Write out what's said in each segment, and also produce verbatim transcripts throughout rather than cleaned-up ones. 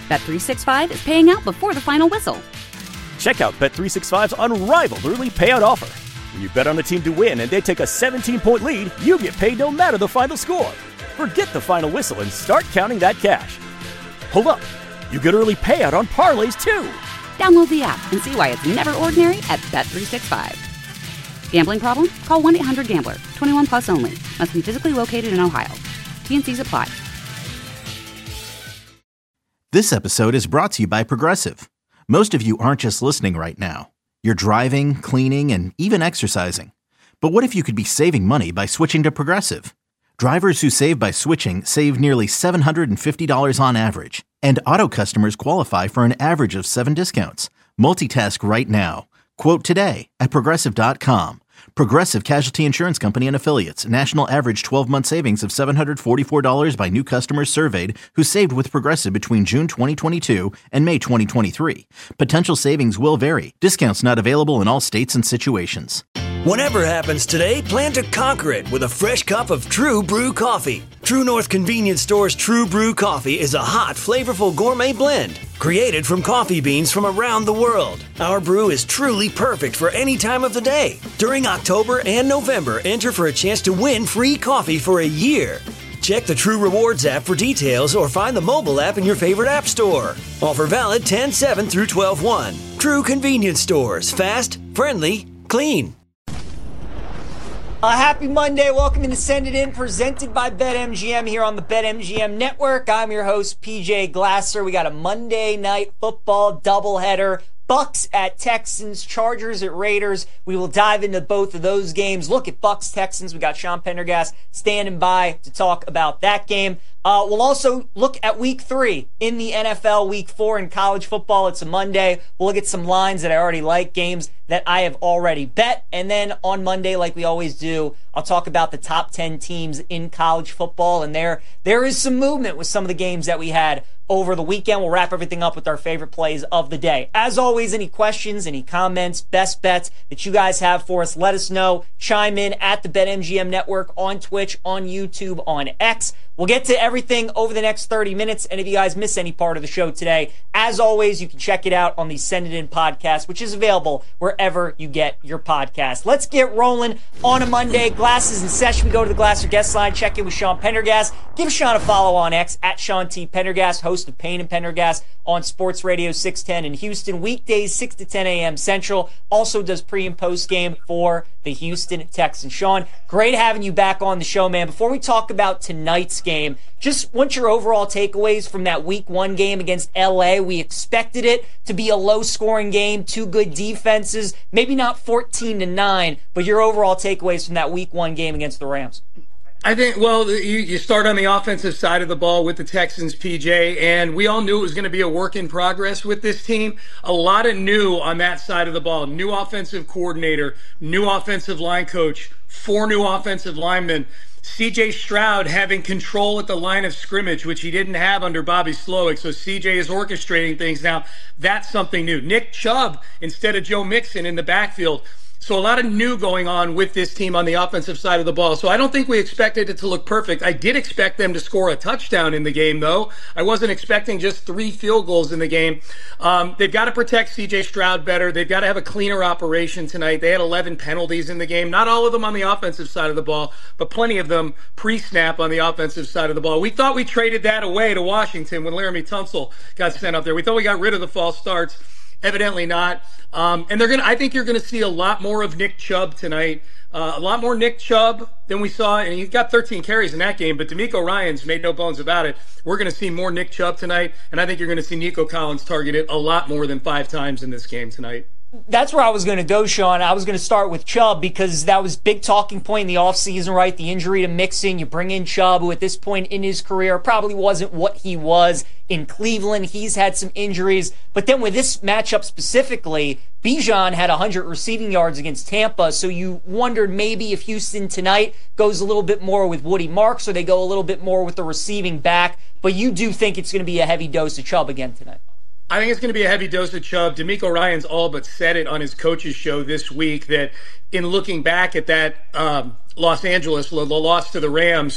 Bet three sixty-five is paying out before the final whistle. Check out Bet three sixty-five's unrivaled early payout offer. When you bet on a team to win and they take a seventeen-point lead, you get paid no matter the final score. Forget the final whistle and start counting that cash. Hold up. You get early payout on parlays, too. Download the app and see why it's never ordinary at Bet three sixty-five. Gambling problem? Call one eight hundred gambler. twenty-one plus only. Must be physically located in Ohio. T N Cs apply. This episode is brought to you by Progressive. Most of you aren't just listening right now. You're driving, cleaning, and even exercising. But what if you could be saving money by switching to Progressive? Drivers who save by switching save nearly seven hundred fifty dollars on average. And auto customers qualify for an average of seven discounts. Multitask right now. Quote today at Progressive dot com. Progressive Casualty Insurance Company and Affiliates. National average twelve-month savings of seven hundred forty-four dollars by new customers surveyed who saved with Progressive between June twenty twenty-two and May twenty twenty-three. Potential savings will vary. Discounts not available in all states and situations. Whatever happens today, plan to conquer it with a fresh cup of True Brew coffee. True North Convenience Store's True Brew coffee is a hot, flavorful gourmet blend created from coffee beans from around the world. Our brew is truly perfect for any time of the day. During October and November, enter for a chance to win free coffee for a year. Check the True Rewards app for details or find the mobile app in your favorite app store. Offer valid ten seven through twelve one. True Convenience Stores. Fast, friendly, clean. Uh, happy Monday. Welcome to Send It In, presented by BetMGM here on the BetMGM Network. I'm your host, P J Glasser. We got a Monday night football doubleheader. Bucks at Texans, Chargers at Raiders. We will dive into both of those games. Look at Bucks Texans. We got Sean Pendergast standing by to talk about that game. Uh, we'll also look at week three in the N F L, week four in college football. It's a Monday. We'll look at some lines that I already like, games that I have already bet. And then on Monday, like we always do, I'll talk about the top ten teams in college football. And there, there is some movement with some of the games that we had over the weekend. We'll wrap everything up with our favorite plays of the day. As always, any questions, any comments, best bets that you guys have for us, let us know. Chime in at the BetMGM Network on Twitch, on YouTube, on X. We'll get to everything over the next thirty minutes, and if you guys miss any part of the show today, as always, you can check it out on the Send It In podcast, which is available wherever you get your podcast. Let's get rolling on a Monday. Glasses in session. We go to the Glasser guest line, check in with Sean Pendergast. Give Sean a follow on X, at Sean T. Pendergast, host of Payne and Pendergast on Sports Radio six ten in Houston, weekdays six to ten a.m. Central. Also does pre and post game for the Houston Texans. Sean, great having you back on the show, man. Before we talk about tonight's game, just want your overall takeaways from that week one game against L A. We expected it to be a low-scoring game, two good defenses, maybe not fourteen to nine, but your overall takeaways from that week one game against the Rams. I think, well, you, you start on the offensive side of the ball with the Texans, P J, and we all knew it was going to be a work in progress with this team. A lot of new on that side of the ball. New offensive coordinator, new offensive line coach, four new offensive linemen. C J Stroud having control at the line of scrimmage, which he didn't have under Bobby Slowick. So C J is orchestrating things now. That's something new. Nick Chubb instead of Joe Mixon in the backfield. So a lot of new going on with this team on the offensive side of the ball. So I don't think we expected it to look perfect. I did expect them to score a touchdown in the game, though. I wasn't expecting just three field goals in the game. Um, they've got to protect C J Stroud better. They've got to have a cleaner operation tonight. They had eleven penalties in the game. Not all of them on the offensive side of the ball, but plenty of them pre-snap on the offensive side of the ball. We thought we traded that away to Washington when Laramie Tunsil got sent up there. We thought we got rid of the false starts. Evidently not. Um, and they're gonna. I think you're going to see a lot more of Nick Chubb tonight. Uh, a lot more Nick Chubb than we saw. And he got thirteen carries in that game. But DeMeco Ryans made no bones about it. We're going to see more Nick Chubb tonight. And I think you're going to see Nico Collins targeted a lot more than five times in this game tonight. That's where I was going to go, Sean. I was going to start with Chubb because that was big talking point in the offseason, right? The injury to Mixon. You bring in Chubb, who at this point in his career probably wasn't what he was in Cleveland. He's had some injuries. But then with this matchup specifically, Bijan had one hundred receiving yards against Tampa, so you wondered maybe if Houston tonight goes a little bit more with Woody Marks or they go a little bit more with the receiving back. But you do think it's going to be a heavy dose of Chubb again tonight. I think it's going to be a heavy dose of Chubb. DeMeco Ryans all but said it on his coach's show this week that in looking back at that um, Los Angeles, the loss to the Rams,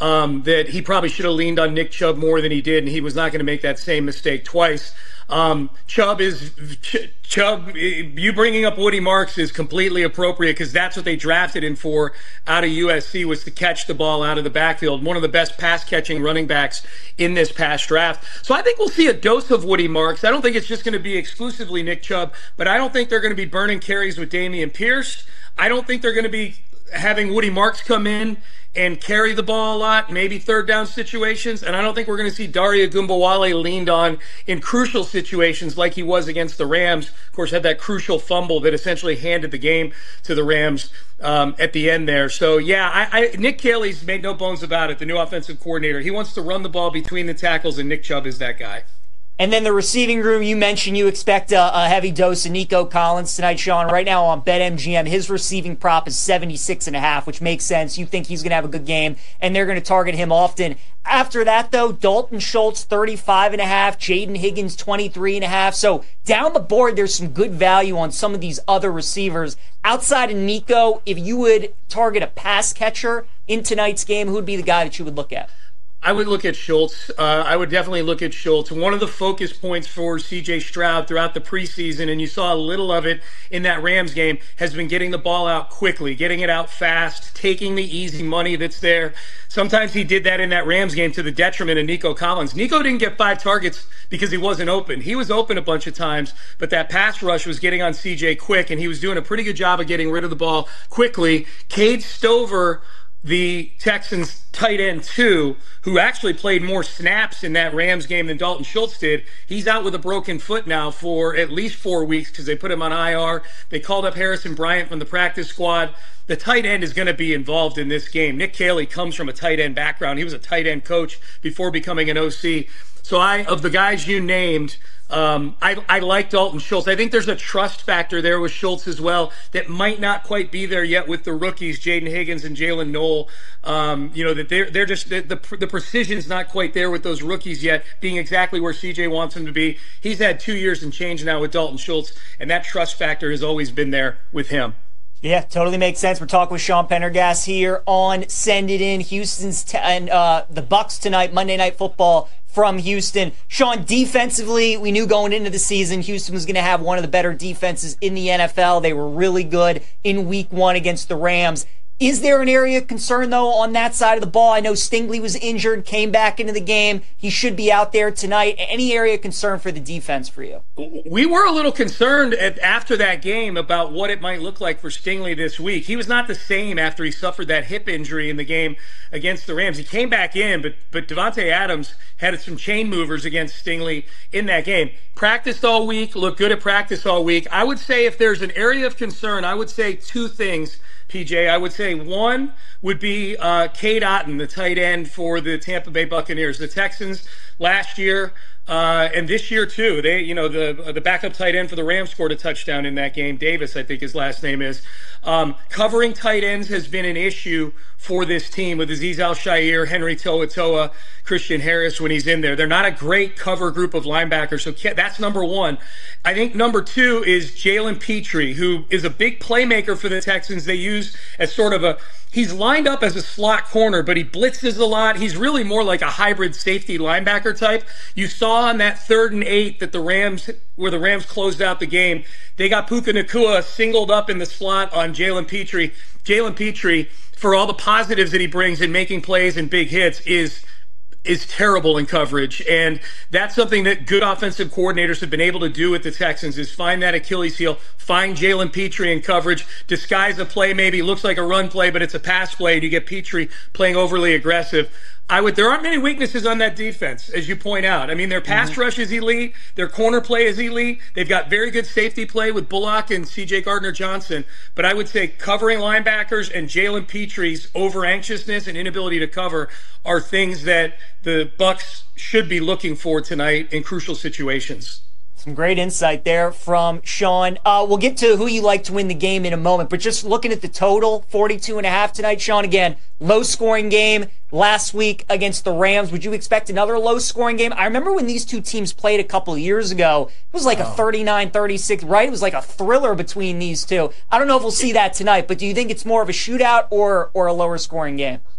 um, that he probably should have leaned on Nick Chubb more than he did, and he was not going to make that same mistake twice. Um, Chubb is Ch- Chubb. You bringing up Woody Marks is completely appropriate because that's what they drafted him for out of U S C, was to catch the ball out of the backfield. One of the best pass catching running backs in this past draft. So I think we'll see a dose of Woody Marks. I don't think it's just going to be exclusively Nick Chubb, but I don't think they're going to be burning carries with Dameon Pierce. I don't think they're going to be having Woody Marks come in and carry the ball a lot, maybe third down situations. And I don't think we're going to see Daria Gumbawale leaned on in crucial situations like he was against the Rams. Of course, had that crucial fumble that essentially handed the game to the Rams um, at the end there. So, yeah, I, I, Nick Caley's made no bones about it, the new offensive coordinator. He wants to run the ball between the tackles, and Nick Chubb is that guy. And then the receiving room, you mentioned you expect a, a heavy dose of Nico Collins tonight, Sean. Right now on BetMGM, his receiving prop is seventy-six and a half, which makes sense. You think he's going to have a good game, and they're going to target him often. After that, though, Dalton Schultz, thirty-five and a half, Jaden Higgins, twenty-three and a half. So down the board, there's some good value on some of these other receivers. Outside of Nico, if you would target a pass catcher in tonight's game, who would be the guy that you would look at? I would look at Schultz. Uh, I would definitely look at Schultz. One of the focus points for C J Stroud throughout the preseason, and you saw a little of it in that Rams game, has been getting the ball out quickly, getting it out fast, taking the easy money that's there. Sometimes he did that in that Rams game to the detriment of Nico Collins. Nico didn't get five targets because he wasn't open. He was open a bunch of times, but that pass rush was getting on C J quick, and he was doing a pretty good job of getting rid of the ball quickly. Cade Stover, the Texans tight end two, who actually played more snaps in that Rams game than Dalton Schultz did, he's out with a broken foot now for at least four weeks because they put him on I R. They called up Harrison Bryant from the practice squad. The tight end is going to be involved in this game. Nick Caley comes from a tight end background. He was a tight end coach before becoming an O C. So I, of the guys you named, Um, I, I like Dalton Schultz. I think there's a trust factor there with Schultz as well that might not quite be there yet with the rookies, Jaden Higgins and Jalen Noel. Um, you know, that they're, they're just, the, the, the precision is not quite there with those rookies yet, being exactly where C J wants them to be. He's had two years and change now with Dalton Schultz, and that trust factor has always been there with him. Yeah, totally makes sense. We're talking with Sean Pendergast here on Send It In. Houston's t- and uh, the Bucs tonight, Monday Night Football from Houston. Sean, defensively, we knew going into the season Houston was going to have one of the better defenses in the N F L. They were really good in week one against the Rams. Is there an area of concern, though, on that side of the ball? I know Stingley was injured, came back into the game. He should be out there tonight. Any area of concern for the defense for you? We were a little concerned at, after that game about what it might look like for Stingley this week. He was not the same after he suffered that hip injury in the game against the Rams. He came back in, but, but Devontae Adams had some chain movers against Stingley in that game. Practiced all week, looked good at practice all week. I would say if there's an area of concern, I would say two things, P J. I would say one would be uh, Cade Otton, the tight end for the Tampa Bay Buccaneers. The Texans last year uh, and this year too, they, you know, the the backup tight end for the Rams scored a touchdown in that game. Davis, I think his last name is. Um, covering tight ends has been an issue for this team with Azeez Al-Shaair, Henry To'oTo'o, Christian Harris when he's in there. They're not a great cover group of linebackers, so that's number one. I think number two is Jalen Petrie, who is a big playmaker for the Texans. They use as sort of a, he's lined up as a slot corner, but he blitzes a lot. He's really more like a hybrid safety linebacker type. You saw on that third and eight that the Rams, where the Rams closed out the game, they got Puka Nacua singled up in the slot on Jalen Petrie. Jalen Petrie, for all the positives that he brings in making plays and big hits, is is terrible in coverage. And that's something that good offensive coordinators have been able to do with the Texans, is find that Achilles heel, find Jalen Petrie in coverage, disguise a play, maybe looks like a run play, but it's a pass play, and you get Petrie playing overly aggressive. I would. There aren't many weaknesses on that defense, as you point out. I mean, their pass mm-hmm. rush is elite. Their corner play is elite. They've got very good safety play with Bullock and C J Gardner-Johnson. But I would say covering linebackers and Jalen Petrie's over-anxiousness and inability to cover are things that the Bucs should be looking for tonight in crucial situations. Some great insight there from Sean. Uh, we'll get to who you like to win the game in a moment, but just looking at the total, forty-two and a half tonight, Sean, again, low-scoring game last week against the Rams. Would you expect another low-scoring game? I remember when these two teams played a couple of years ago, it was like oh. a thirty-nine thirty-six, right? It was like a thriller between these two. I don't know if we'll see that tonight, but do you think it's more of a shootout or or a lower-scoring game?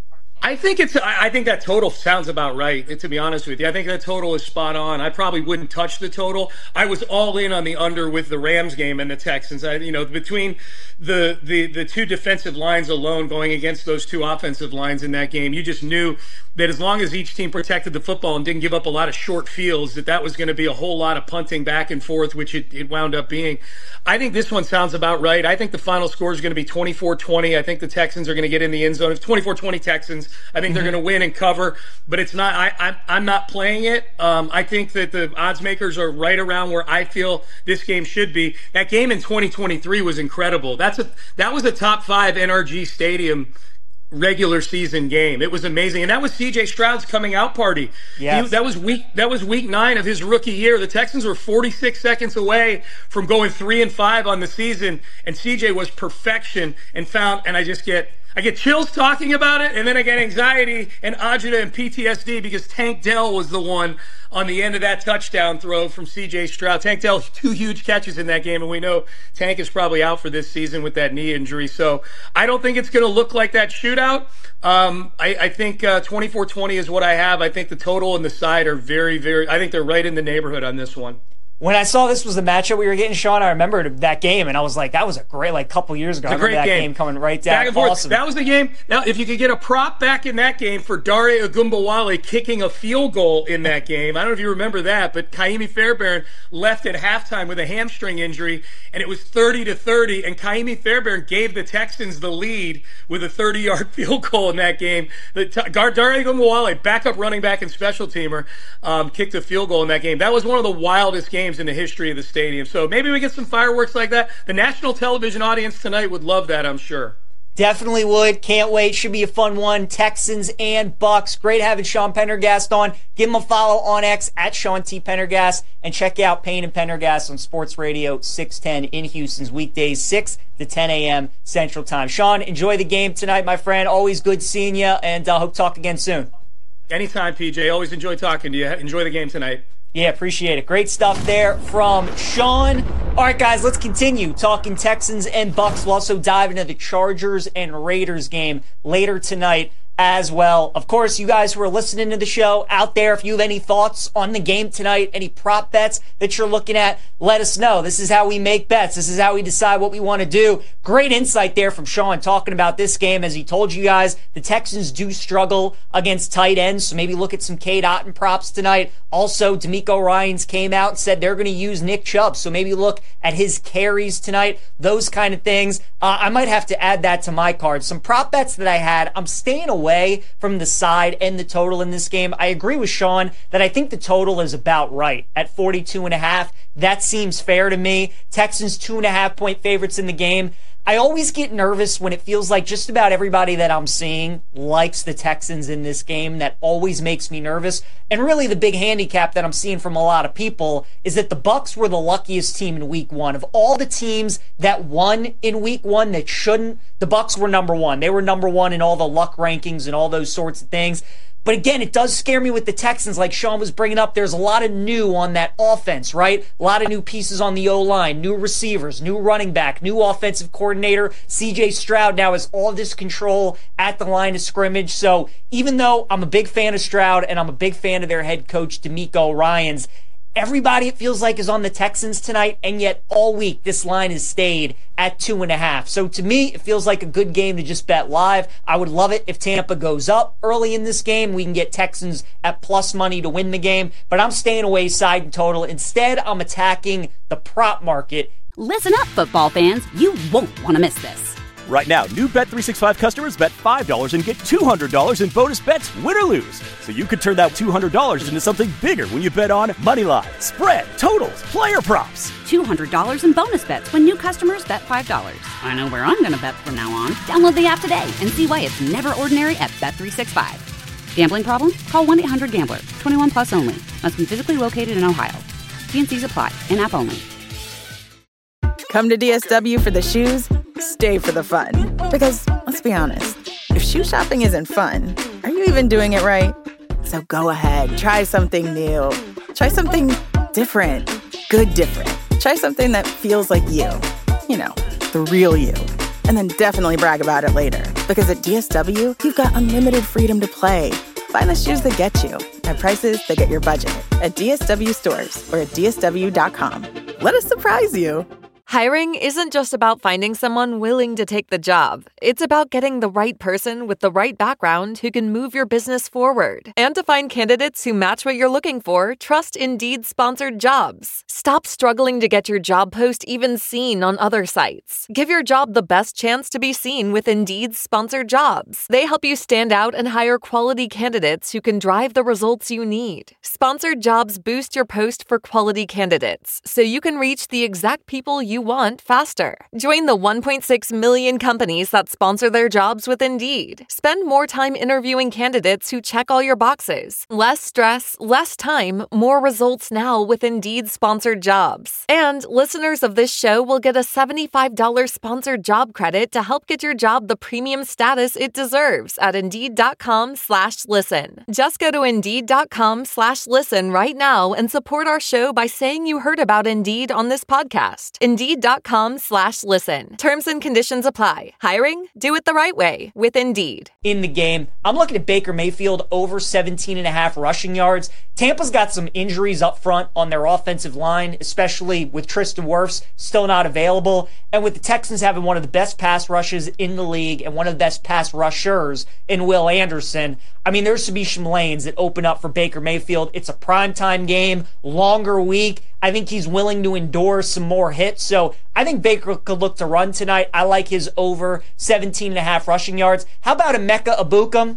I think it's. I think that total sounds about right. To be honest with you, I think that total is spot on. I probably wouldn't touch the total. I was all in on the under with the Rams game and the Texans. I, you know, between the the the two defensive lines alone going against those two offensive lines in that game, you just knew that as long as each team protected the football and didn't give up a lot of short fields, that that was going to be a whole lot of punting back and forth, which it, it wound up being. I think this one sounds about right. I think the final score is going to be twenty-four twenty. I think the Texans are going to get in the end zone. It's twenty-four twenty Texans. I think mm-hmm. they're going to win and cover, but it's not. I, I, I'm not playing it. Um, I think that the odds makers are right around where I feel this game should be. That game in twenty twenty-three was incredible. That's a that was a top five N R G Stadium regular season game. It was amazing, and that was C J Stroud's coming out party. Yes. He, that was week that was week nine of his rookie year. The Texans were forty-six seconds away from going three and five on the season, and C J was perfection and found. And I just get. I get chills talking about it, and then I get anxiety and agita and P T S D because Tank Dell was the one on the end of that touchdown throw from C J Stroud. Tank Dell, two huge catches in that game, and we know Tank is probably out for this season with that knee injury. So I don't think it's going to look like that shootout. Um, I, I think uh, twenty-four twenty is what I have. I think the total and the side are very, very – I think they're right in the neighborhood on this one. When I saw this was the matchup we were getting, Sean, I remembered that game, and I was like, that was a great, like, couple years ago. It's a great that game. game coming right down. Back and forth. Awesome. That was the game. Now, if you could get a prop back in that game for Dare Ogunbowale kicking a field goal in that game, I don't know if you remember that, but Kaimi Fairbairn left at halftime with a hamstring injury, and it was thirty to thirty, and Kaimi Fairbairn gave the Texans the lead with a thirty-yard field goal in that game. The t- Dare Ogunbowale, backup running back and special teamer, um, kicked a field goal in that game. That was one of the wildest games in the history of the stadium. So maybe we get some fireworks like that. The national television audience tonight would love that, I'm sure. Definitely would. Can't wait. Should be a fun one. Texans and Bucks. Great having Sean Pendergast on. Give him a follow on X at Sean T. Pendergast. And check out Payne and Pendergast on Sports Radio six ten in Houston's weekdays, six to ten a.m. Central Time. Sean, enjoy the game tonight, my friend. Always good seeing you, and I uh, hope to talk again soon. Anytime, P J. Always enjoy talking to you. Enjoy the game tonight. Yeah, appreciate it. Great stuff there from Sean. All right, guys, let's continue talking Texans and Bucks. We'll also dive into the Chargers and Raiders game later tonight as well. Of course, you guys who are listening to the show out there, if you have any thoughts on the game tonight, any prop bets that you're looking at, let us know. This is how we make bets. This is how we decide what we want to do. Great insight there from Sean talking about this game. As he told you guys, the Texans do struggle against tight ends, so maybe look at some Cade Otton props tonight. Also, D'Amico Ryans came out and said they're going to use Nick Chubb, so maybe look at his carries tonight, those kind of things. Uh, I might have to add that to my card. Some prop bets that I had, I'm staying away away from the side and the total in this game. I agree with Sean that I think the total is about right at forty-two and a half. That seems fair to me. Texans two and a half point favorites in the game. I always get nervous when it feels like just about everybody that I'm seeing likes the Texans in this game. That always makes me nervous. And really the big handicap that I'm seeing from a lot of people is that the Bucks were the luckiest team in week one. Of all the teams that won in week one that shouldn't, the Bucks were number one. They were number one in all the luck rankings and all those sorts of things. But again, it does scare me with the Texans, like Sean was bringing up. There's a lot of new on that offense, right? A lot of new pieces on the O-line, new receivers, new running back, new offensive coordinator. C J Stroud now has all this control at the line of scrimmage. So even though I'm a big fan of Stroud and I'm a big fan of their head coach, D'Amico Ryans, everybody, it feels like, is on the Texans tonight, and yet all week this line has stayed at two and a half. So to me, it feels like a good game to just bet live. I would love it if Tampa goes up early in this game. We can get Texans at plus money to win the game, but I'm staying away side and total. Instead, I'm attacking the prop market. Listen up, football fans. You won't want to miss this. Right now, new Bet three sixty-five customers bet five dollars and get two hundred dollars in bonus bets, win or lose. So you could turn that two hundred dollars into something bigger when you bet on moneyline, spread, totals, player props. two hundred dollars in bonus bets when new customers bet five dollars. I know where I'm going to bet from now on. Download the app today and see why it's never ordinary at Bet three sixty-five. Gambling problem? Call one eight hundred gambler. twenty-one plus only. Must be physically located in Ohio. T N Cs apply. In-app only. Come to D S W for the shoes, stay for the fun. Because, let's be honest, if shoe shopping isn't fun, are you even doing it right? So go ahead, try something new. Try something different. Good different. Try something that feels like you. You know, the real you. and then definitely brag about it later. Because at D S W, you've got unlimited freedom to play. Find the shoes that get you at prices that get your budget at D S W stores or at D S W dot com. Let us surprise you. Hiring isn't just about finding someone willing to take the job. It's about getting the right person with the right background who can move your business forward. And to find candidates who match what you're looking for, trust Indeed sponsored jobs. Stop struggling to get your job post even seen on other sites. Give your job the best chance to be seen with Indeed sponsored jobs. They help you stand out and hire quality candidates who can drive the results you need. Sponsored jobs boost your post for quality candidates, so you can reach the exact people you want faster. Join the one point six million companies that sponsor their jobs with Indeed. Spend more time interviewing candidates who check all your boxes. Less stress, less time, more results now with Indeed sponsored jobs. And listeners of this show will get a seventy-five dollars sponsored job credit to help get your job the premium status it deserves at Indeed.com slash listen. Just go to Indeed.com slash listen right now and support our show by saying you heard about Indeed on this podcast. Indeed.com slash listen. Terms and conditions apply. Hiring? Do it the right way with Indeed. In the game, I'm looking at Baker Mayfield over seventeen and a half rushing yards. Tampa's got some injuries up front on their offensive line, especially with Tristan Wirfs still not available, and with the Texans having one of the best pass rushes in the league and one of the best pass rushers in Will Anderson. I mean, there should be some lanes that open up for Baker Mayfield. It's a primetime game, longer week. I think he's willing to endure some more hits. So I think Baker could look to run tonight. I like his over seventeen and a half rushing yards. How about Emeka Egbuka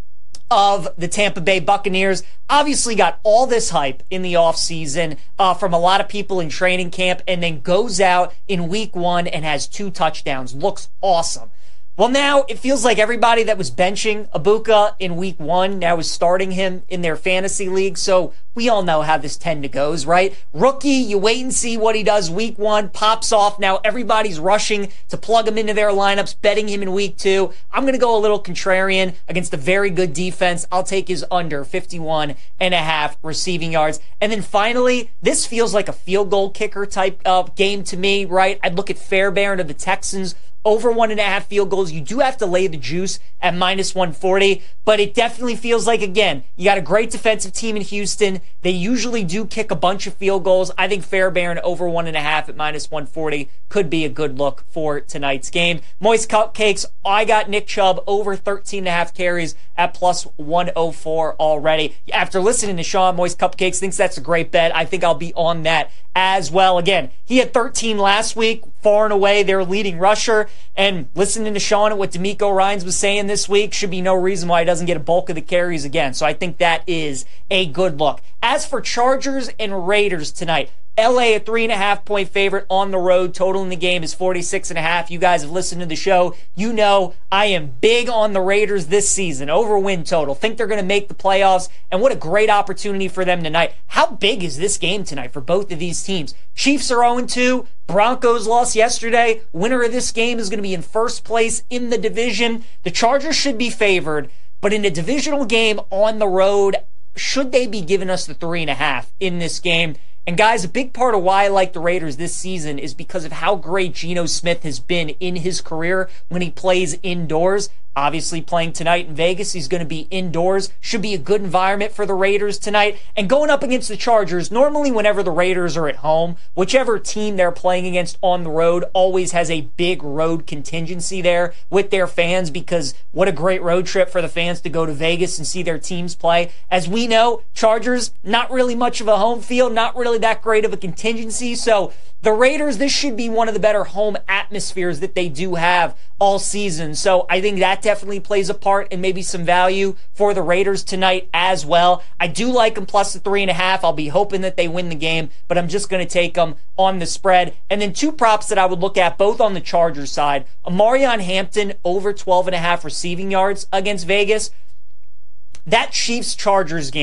of the Tampa Bay Buccaneers? Obviously got all this hype in the offseason uh, from a lot of people in training camp, and then goes out in week one and has two touchdowns. Looks awesome. Well, now it feels like everybody that was benching Egbuka in week one now is starting him in their fantasy league. So we all know how this tend to goes, right? Rookie, you wait and see what he does week one, pops off. Now everybody's rushing to plug him into their lineups, betting him in week two. I'm going to go a little contrarian against a very good defense. I'll take his under fifty-one and a half receiving yards. And then finally, this feels like a field goal kicker type of game to me, right? I'd look at Fairbairn of the Texans. Over one and a half field goals. You do have to lay the juice at minus one forty, but it definitely feels like, again, you got a great defensive team in Houston. They usually do kick a bunch of field goals. I think Fairbairn over one and a half at minus one forty could be a good look for tonight's game. Moist Cupcakes, I got Nick Chubb over thirteen and a half carries at plus one oh four already. After listening to Sean, Moist Cupcakes thinks that's a great bet. I think I'll be on that as well. Again, he had thirteen last week, far and away their leading rusher. And listening to Sean and what D'Amico Ryans was saying this week, should be no reason why he doesn't get a bulk of the carries again. So I think that is a good look. As for Chargers and Raiders tonight, L A a three and a half point favorite on the road. Total in the game is forty-six and a half. You guys have listened to the show. You know I am big on the Raiders this season. Over win total. Think they're going to make the playoffs. And what a great opportunity for them tonight. How big is this game tonight for both of these teams? Chiefs are oh and two. Broncos lost yesterday. Winner of this game is going to be in first place in the division. The Chargers should be favored. But in a divisional game on the road, should they be giving us the three and a half in this game? And guys, a big part of why I like the Raiders this season is because of how great Geno Smith has been in his career when he plays indoors. Obviously playing tonight in Vegas, he's going to be indoors. Should be a good environment for the Raiders tonight. And going up against the Chargers, normally whenever the Raiders are at home, whichever team they're playing against on the road always has a big road contingency there with their fans, because what a great road trip for the fans to go to Vegas and see their teams play. As we know, Chargers, not really much of a home field, not really that great of a contingency. So the Raiders, this should be one of the better home atmospheres that they do have all season. So I think that definitely plays a part and maybe some value for the Raiders tonight as well. I do like them plus the three and a half. I'll be hoping that they win the game, but I'm just going to take them on the spread. And then two props that I would look at, both on the Chargers side. Amarion Hampton over twelve and a half receiving yards against Vegas. That Chiefs-Chargers game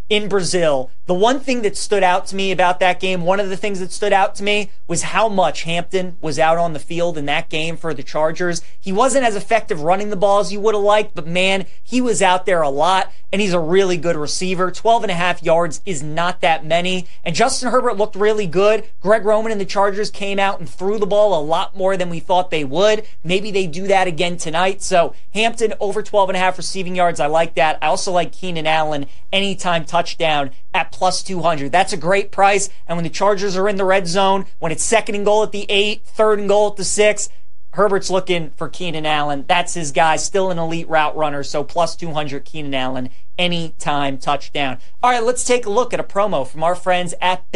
in Brazil, the one thing that stood out to me about that game, one of the things that stood out to me was how much Hampton was out on the field in that game for the Chargers. He wasn't as effective running the ball as you would have liked, but man, he was out there a lot, and he's a really good receiver. twelve and a half yards is not that many, and Justin Herbert looked really good. Greg Roman and the Chargers came out and threw the ball a lot more than we thought they would. Maybe they do that again tonight. So Hampton over twelve and a half receiving yards. I like that. I also like Keenan Allen anytime touchdown at plus two hundred. That's a great price. And when the Chargers are in the red zone, when it's second and goal at the eight, third and goal at the six, Herbert's looking for Keenan Allen. That's his guy, still an elite route runner. So plus two hundred Keenan Allen anytime touchdown. All right, let's take a look at a promo from our friends at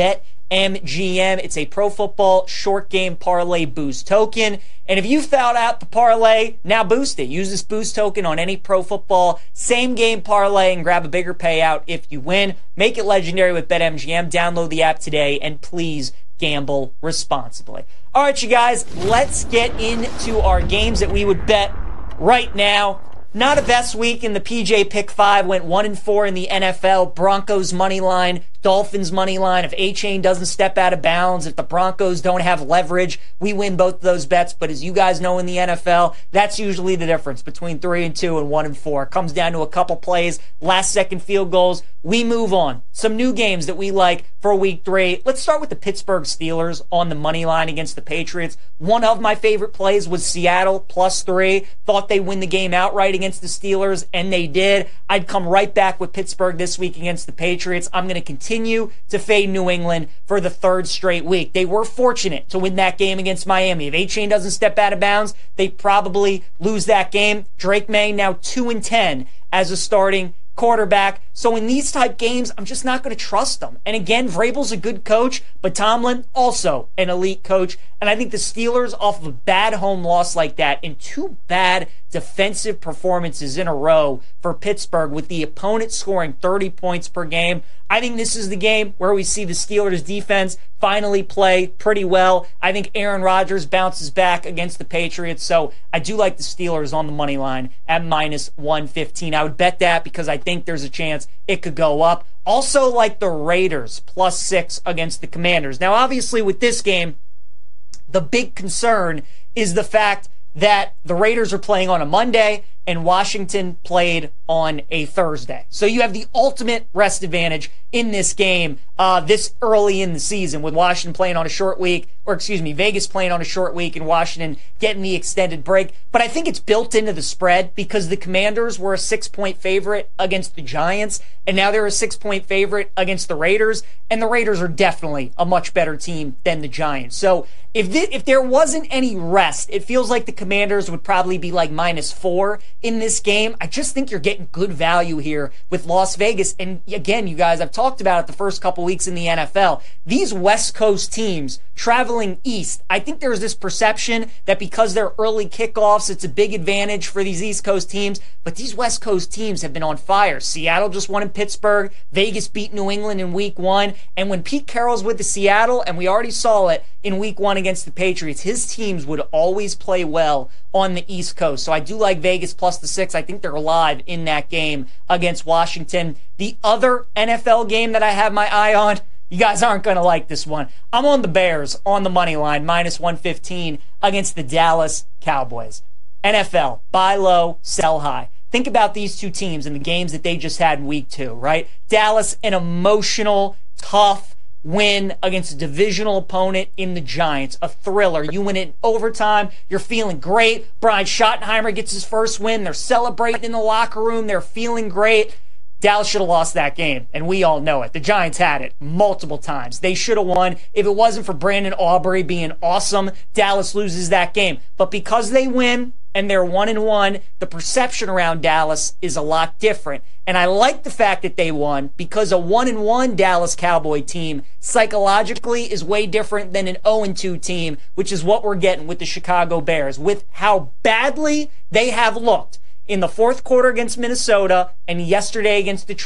BetMGM. It's a pro football short game parlay boost token. And if you fouled out the parlay, now boost it. Use this boost token on any pro football same game parlay and grab a bigger payout if you win. Make it legendary with BetMGM. Download the app today and please gamble responsibly. All right, you guys, let's get into our games that we would bet right now. Not a best week in the P J Pick five. Went one and four in the N F L. Broncos money line, Dolphins money line. If A-Chain doesn't step out of bounds, if the Broncos don't have leverage, we win both of those bets. But as you guys know in the N F L, that's usually the difference between three and two and one and four. It comes down to a couple plays, last second field goals. We move on. Some new games that we like for week three. Let's start with the Pittsburgh Steelers on the money line against the Patriots. One of my favorite plays was Seattle plus three. Thought they'd win the game outright against the Steelers, and they did. I'd come right back with Pittsburgh this week against the Patriots. I'm going to continue to fade New England for the third straight week. They were fortunate to win that game against Miami. If A-Chain doesn't step out of bounds, they probably lose that game. Drake May now two and ten as a starting quarterback. So in these type games, I'm just not going to trust them. And again, Vrabel's a good coach, but Tomlin also an elite coach. And I think the Steelers, off of a bad home loss like that, and two bad defensive performances in a row for Pittsburgh, with the opponent scoring thirty points per game, I think this is the game where we see the Steelers defense finally play pretty well. I think Aaron Rodgers bounces back against the Patriots, so I do like the Steelers on the money line at minus one fifteen. I would bet that because I think there's a chance it could go up. Also like the Raiders plus six against the Commanders. Now obviously with this game, the big concern is the fact that the Raiders are playing on a Monday and Washington played on a Thursday. So you have the ultimate rest advantage in this game uh, this early in the season, with Washington playing on a short week, or excuse me, Vegas playing on a short week and Washington getting the extended break. But I think it's built into the spread because the Commanders were a six-point favorite against the Giants, and now they're a six-point favorite against the Raiders, and the Raiders are definitely a much better team than the Giants. So if th- if there wasn't any rest, it feels like the Commanders would probably be like minus four in this game. I just think you're getting good value here with Las Vegas. And again, you guys, I've talked about it the first couple weeks in the N F L. These West Coast teams traveling east, I think there's this perception that because they're early kickoffs, it's a big advantage for these East Coast teams. But these West Coast teams have been on fire. Seattle just won in Pittsburgh. Vegas beat New England in week one. And when Pete Carroll's with the Seattle, and we already saw it in week one against the Patriots, his teams would always play well on the East Coast. So I do like Vegas plus the six. I think they're live in that game against Washington. The other N F L game that I have my eye on, you guys aren't going to like this one. I'm on the Bears on the money line, minus one fifteen against the Dallas Cowboys. N F L, buy low, sell high. Think about these two teams and the games that they just had in week two, right? Dallas, an emotional, tough win against a divisional opponent in the Giants. A thriller. You win in overtime. You're feeling great. Brian Schottenheimer gets his first win. They're celebrating in the locker room. They're feeling great. Dallas should have lost that game, and we all know it. The Giants had it multiple times. They should have won. If it wasn't for Brandon Aubrey being awesome, Dallas loses that game. But because they win and they're one and one, the perception around Dallas is a lot different. And I like the fact that they won because a one and one Dallas Cowboy team psychologically is way different than an oh and two team, which is what we're getting with the Chicago Bears, with how badly they have looked in the fourth quarter against Minnesota and yesterday against Detroit.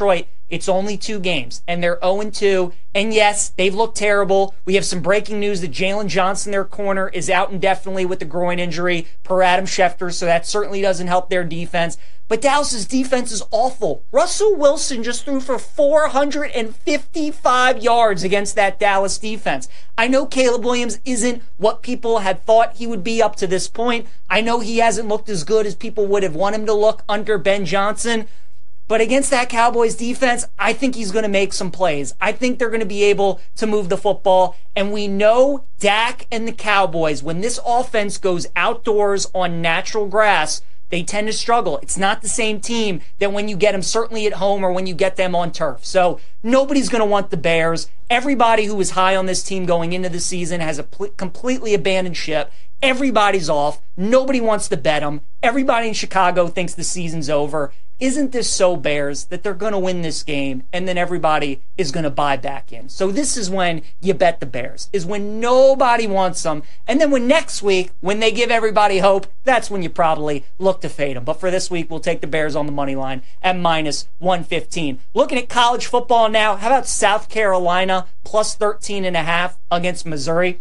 It's only two games, and they're oh and two. And yes, they've looked terrible. We have some breaking news that Jalen Johnson, their corner, is out indefinitely with the groin injury per Adam Schefter, so that certainly doesn't help their defense. But Dallas's defense is awful. Russell Wilson just threw for four hundred fifty-five yards against that Dallas defense. I know Caleb Williams isn't what people had thought he would be up to this point. I know he hasn't looked as good as people would have wanted him to look under Ben Johnson. But against that Cowboys defense, I think he's going to make some plays. I think they're going to be able to move the football. And we know Dak and the Cowboys, when this offense goes outdoors on natural grass, they tend to struggle. It's not the same team that when you get them certainly at home or when you get them on turf. So nobody's going to want the Bears. Everybody who was high on this team going into the season has a pl- completely abandoned ship. Everybody's off. Nobody wants to bet them. Everybody in Chicago thinks the season's over. Isn't this so Bears that they're going to win this game and then everybody is going to buy back in? So this is when you bet the Bears, is when nobody wants them. And then when next week, when they give everybody hope, that's when you probably look to fade them. But for this week, we'll take the Bears on the money line at minus one fifteen. Looking at college football now, how about South Carolina plus thirteen and a half against Missouri?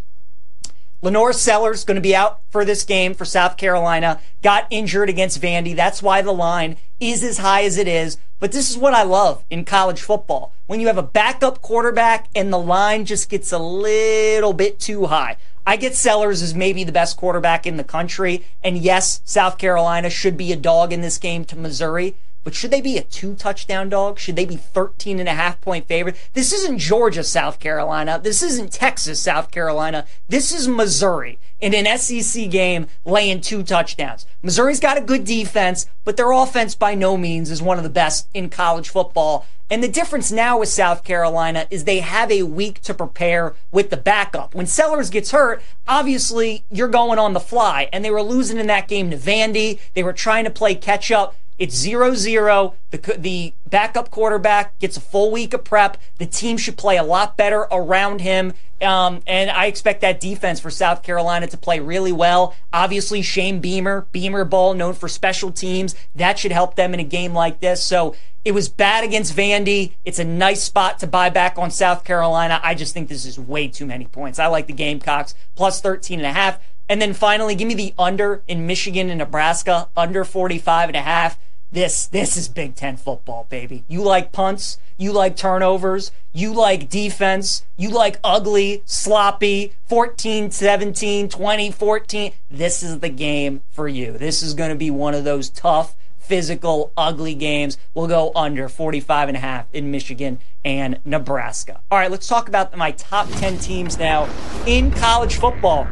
Lenore Sellers going to be out for this game for South Carolina. Got injured against Vandy. That's why the line is as high as it is. But this is what I love in college football. When you have a backup quarterback and the line just gets a little bit too high. I get Sellers as maybe the best quarterback in the country. And yes, South Carolina should be a dog in this game to Missouri. But should they be a two-touchdown dog? Should they be thirteen and a half point favorite? This isn't Georgia, South Carolina. This isn't Texas, South Carolina. This is Missouri in an S E C game laying two touchdowns. Missouri's got a good defense, but their offense by no means is one of the best in college football. And the difference now with South Carolina is they have a week to prepare with the backup. When Sellers gets hurt, obviously you're going on the fly. And they were losing in that game to Vandy. They were trying to play catch up. It's zero zero. The, the backup quarterback gets a full week of prep. The team should play a lot better around him. Um, and I expect that defense for South Carolina to play really well. Obviously, Shane Beamer, Beamer Ball, known for special teams. That should help them in a game like this. So it was bad against Vandy. It's a nice spot to buy back on South Carolina. I just think this is way too many points. I like the Gamecocks plus thirteen and a half. And then finally, give me the under in Michigan and Nebraska, under forty-five and a half. This, this is Big Ten football, baby. You like punts, you like turnovers, you like defense, you like ugly, sloppy, fourteen seventeen, twenty fourteen. This is the game for you. This is going to be one of those tough, physical, ugly games. We'll go under forty-five and a half in Michigan and Nebraska. All right, let's talk about my top ten teams now in college football.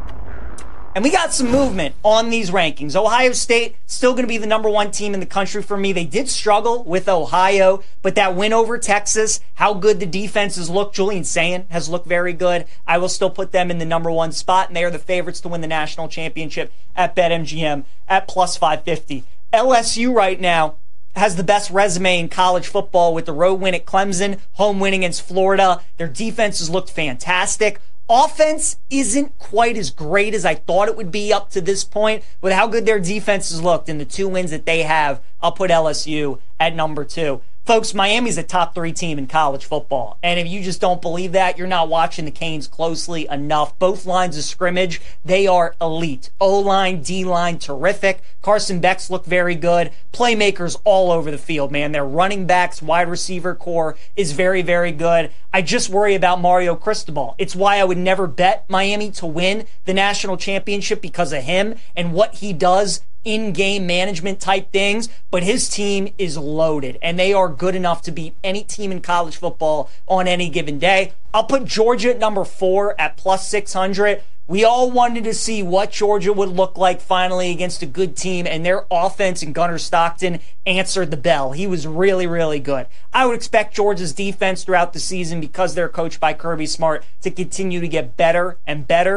And we got some movement on these rankings. Ohio State still going to be the number one team in the country for me. They did struggle with Ohio, but that win over Texas, how good the defenses look. Julian Sayin has looked very good. I will still put them in the number one spot, and they are the favorites to win the national championship at BetMGM at plus five fifty. L S U right now has the best resume in college football with the road win at Clemson, home win against Florida. Their defenses looked fantastic. Offense isn't quite as great as I thought it would be up to this point. With how good their defenses looked and the two wins that they have, I'll put L S U at number two. Folks, Miami's a top three team in college football. And if you just don't believe that, you're not watching the Canes closely enough. Both lines of scrimmage, they are elite. O-line, D-line, terrific. Carson Beck's look very good. Playmakers all over the field, man. Their running backs, wide receiver core is very, very good. I just worry about Mario Cristobal. It's why I would never bet Miami to win the national championship because of him and what he does in-game management type things, but his team is loaded, and they are good enough to beat any team in college football on any given day. I'll put Georgia at number four at plus six hundred. We all wanted to see what Georgia would look like finally against a good team, and their offense and Gunnar Stockton answered the bell. He was really, really good. I would expect Georgia's defense throughout the season, because they're coached by Kirby Smart, to continue to get better and better. But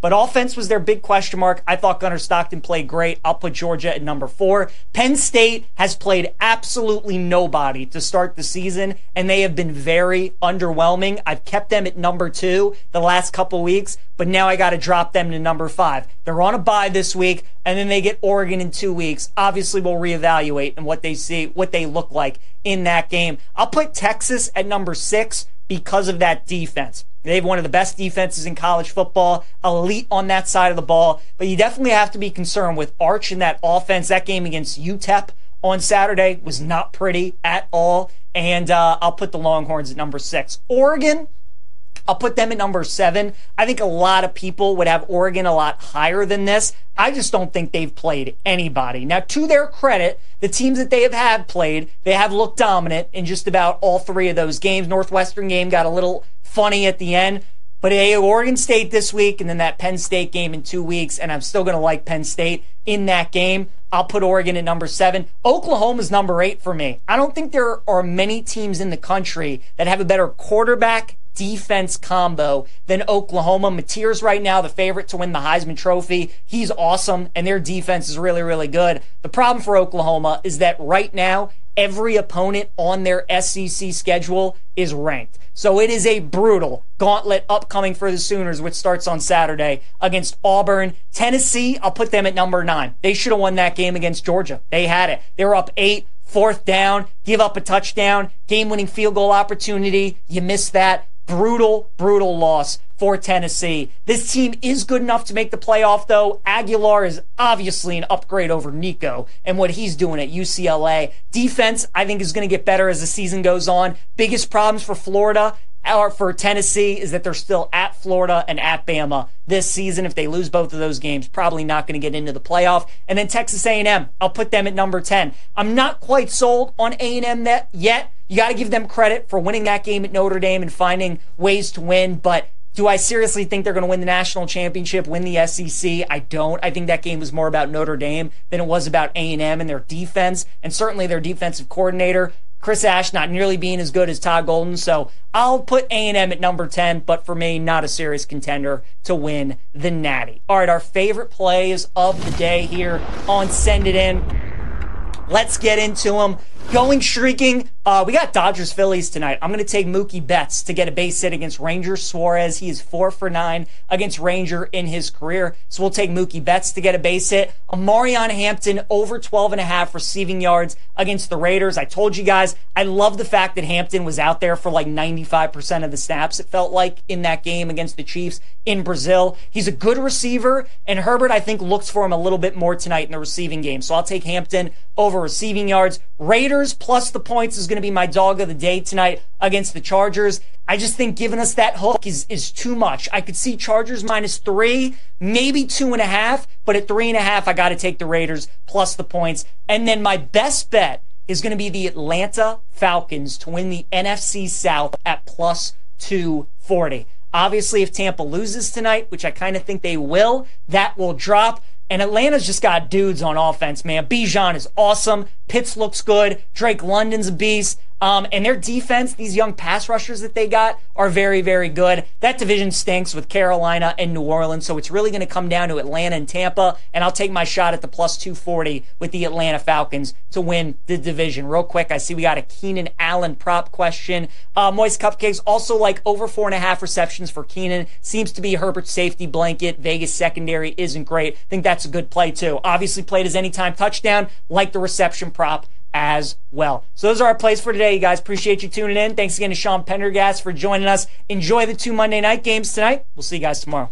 But offense was their big question mark. I thought Gunnar Stockton played great. I'll put Georgia at number four. Penn State has played absolutely nobody to start the season, and they have been very underwhelming. I've kept them at number two the last couple weeks, but now I got to drop them to number five. They're on a bye this week, and then they get Oregon in two weeks. Obviously, we'll reevaluate and what they see, what they look like in that game. I'll put Texas at number six because of that defense. They have one of the best defenses in college football, elite on that side of the ball. But you definitely have to be concerned with Arch in that offense. That game against U T E P on Saturday was not pretty at all. And uh, I'll put the Longhorns at number six. Oregon, I'll put them at number seven. I think a lot of people would have Oregon a lot higher than this. I just don't think they've played anybody. Now, to their credit, the teams that they have had played, they have looked dominant in just about all three of those games. Northwestern game got a little funny at the end, but a Oregon State this week and then that Penn State game in two weeks, and I'm still going to like Penn State in that game. I'll put Oregon at number seven. Oklahoma's number eight for me. I don't think there are many teams in the country that have a better quarterback defense combo than Oklahoma. Mateer's right now the favorite to win the Heisman Trophy. He's awesome, and their defense is really, really good. The problem for Oklahoma is that right now, every opponent on their S E C schedule is ranked. So it is a brutal gauntlet upcoming for the Sooners, which starts on Saturday against Auburn. Tennessee, I'll put them at number nine. They should have won that game against Georgia. They had it. They were up eight, fourth down, give up a touchdown, game-winning field goal opportunity. You missed that. Brutal, brutal loss for Tennessee. This team is good enough to make the playoff, though. Aguilar is obviously an upgrade over Nico and what he's doing at U C L A. Defense, I think, is going to get better as the season goes on. Biggest problems for Florida or for Tennessee is that they're still at Florida and at Bama this season. If they lose both of those games, probably not going to get into the playoff. And then Texas A and M, I'll put them at number ten. I'm not quite sold on A and M that yet. You got to give them credit for winning that game at Notre Dame and finding ways to win, but do I seriously think they're going to win the national championship, win the S E C? I don't. I think that game was more about Notre Dame than it was about A and M and their defense, and certainly their defensive coordinator, Chris Ash, not nearly being as good as Todd Golden. So I'll put A and M at number ten, but for me, not a serious contender to win the Natty. All right, our favorite plays of the day here on Send It In. Let's get into them. Going streaking, uh, we got Dodgers Phillies tonight. I'm going to take Mookie Betts to get a base hit against Ranger Suarez. He is four for nine against Ranger in his career. So we'll take Mookie Betts to get a base hit. Amarion Hampton over twelve and a half receiving yards against the Raiders. I told you guys, I love the fact that Hampton was out there for like ninety-five percent of the snaps, it felt like, in that game against the Chiefs in Brazil. He's a good receiver, and Herbert, I think, looks for him a little bit more tonight in the receiving game. So I'll take Hampton over receiving yards. Raiders plus the points is going to be my dog of the day tonight against the Chargers. I just think giving us that hook is, is too much. I could see Chargers minus three, maybe two and a half, but at three and a half, I got to take the Raiders plus the points. And then my best bet is going to be the Atlanta Falcons to win the N F C South at plus two forty. Obviously, if Tampa loses tonight, which I kind of think they will, that will drop. And Atlanta's just got dudes on offense, man. Bijan is awesome. Pitts looks good. Drake London's a beast. Um, and their defense, these young pass rushers that they got, are very, very good. That division stinks with Carolina and New Orleans, so it's really going to come down to Atlanta and Tampa, and I'll take my shot at the plus two forty with the Atlanta Falcons to win the division. Real quick, I see we got a Keenan Allen prop question. Uh, Moist Cupcakes, also like over four and a half receptions for Keenan. Seems to be Herbert's safety blanket. Vegas secondary isn't great. I think that's a good play, too. Obviously played his anytime touchdown, like the reception prop as well. So those are our plays for today, you guys. Appreciate you tuning in. Thanks again to Sean Pendergast for joining us. Enjoy the two Monday night games tonight. We'll see you guys tomorrow.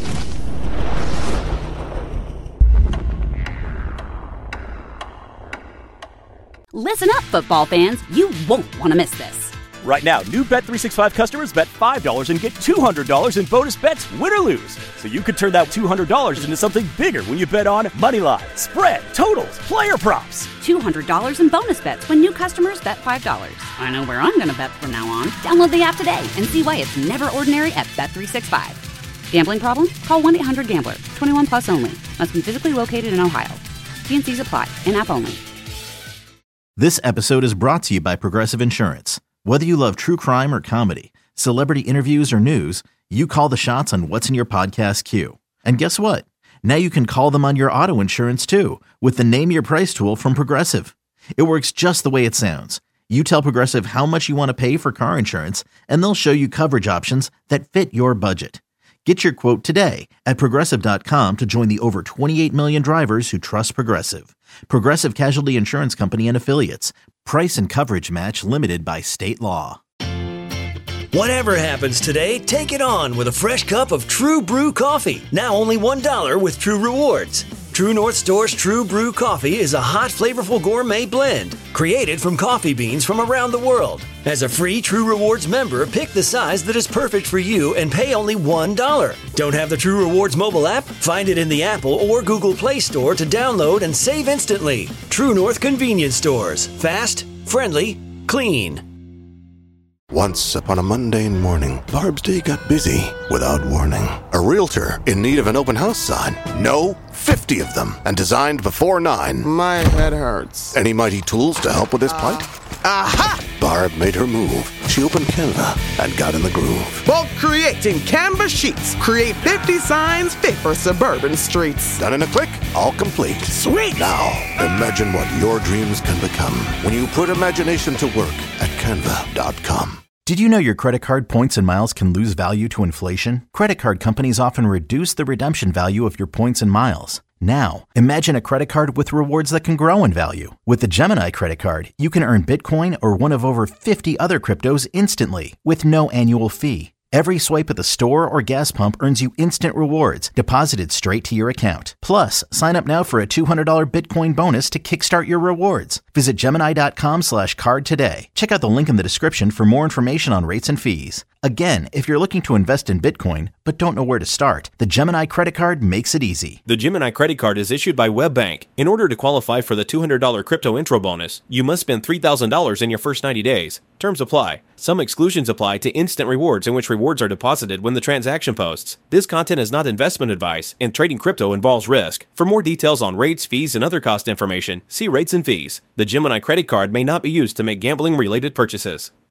Listen up, football fans. You won't want to miss this. Right now, new Bet three sixty-five customers bet five dollars and get two hundred dollars in bonus bets, win or lose. So you could turn that two hundred dollars into something bigger when you bet on money line, spread, totals, player props. two hundred dollars in bonus bets when new customers bet five dollars. I know where I'm going to bet from now on. Download the app today and see why it's never ordinary at Bet three sixty-five. Gambling problem? Call one eight hundred gambler. twenty-one plus only. Must be physically located in Ohio. T and C's apply. In-app only. This episode is brought to you by Progressive Insurance. Whether you love true crime or comedy, celebrity interviews or news, you call the shots on what's in your podcast queue. And guess what? Now you can call them on your auto insurance too with the Name Your Price tool from Progressive. It works just the way it sounds. You tell Progressive how much you want to pay for car insurance, and they'll show you coverage options that fit your budget. Get your quote today at Progressive dot com to join the over twenty-eight million drivers who trust Progressive. Progressive Casualty Insurance Company and Affiliates. Price and coverage match limited by state law. Whatever happens today, take it on with a fresh cup of True Brew coffee. Now only one dollar with True Rewards. True North Store's True Brew coffee is a hot, flavorful gourmet blend created from coffee beans from around the world. As a free True Rewards member, pick the size that is perfect for you and pay only one dollar. Don't have the True Rewards mobile app? Find it in the Apple or Google Play Store to download and save instantly. True North Convenience Stores. Fast, friendly, clean. Once upon a mundane morning, Barb's day got busy without warning. A realtor in need of an open house sign. No, fifty of them, and designed before nine. My head hurts. Any mighty tools to help with this plight? Aha! Barb made her move. She opened Canva and got in the groove. Bulk creating Canva sheets. Create fifty signs fit for suburban streets. Done in a click, all complete. Sweet! Now, imagine what your dreams can become when you put imagination to work at canva dot com. Did you know your credit card points and miles can lose value to inflation? Credit card companies often reduce the redemption value of your points and miles. Now, imagine a credit card with rewards that can grow in value. With the Gemini credit card, you can earn Bitcoin or one of over fifty other cryptos instantly with no annual fee. Every swipe at the store or gas pump earns you instant rewards deposited straight to your account. Plus, sign up now for a two hundred dollars Bitcoin bonus to kickstart your rewards. Visit Gemini dot com slash card today. Check out the link in the description for more information on rates and fees. Again, if you're looking to invest in Bitcoin but don't know where to start, the Gemini credit card makes it easy. The Gemini credit card is issued by WebBank. In order to qualify for the two hundred dollars crypto intro bonus, you must spend three thousand dollars in your first ninety days. Terms apply. Some exclusions apply to instant rewards, in which rewards are deposited when the transaction posts. This content is not investment advice, and trading crypto involves risk. For more details on rates, fees, and other cost information, see rates and fees. The Gemini credit card may not be used to make gambling-related purchases.